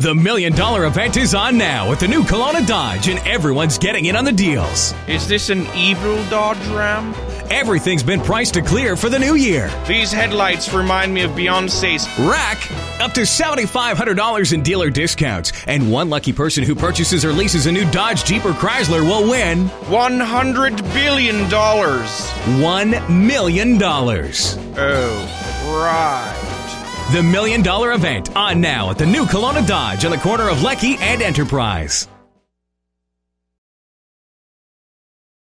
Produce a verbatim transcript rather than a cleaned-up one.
The Million Dollar Event is on now with the new Kelowna Dodge, and everyone's getting in on the deals. Is this an evil Dodge Ram? Everything's been priced to clear for the new year. These headlights remind me of Beyonce's Rack, up to seven thousand five hundred dollars in dealer discounts. And one lucky person who purchases or leases a new Dodge, Jeep, or Chrysler will win one hundred billion dollars. one million dollars. Oh, right. The Million Dollar Event on now at the new Kelowna Dodge on the corner of Lecky and Enterprise.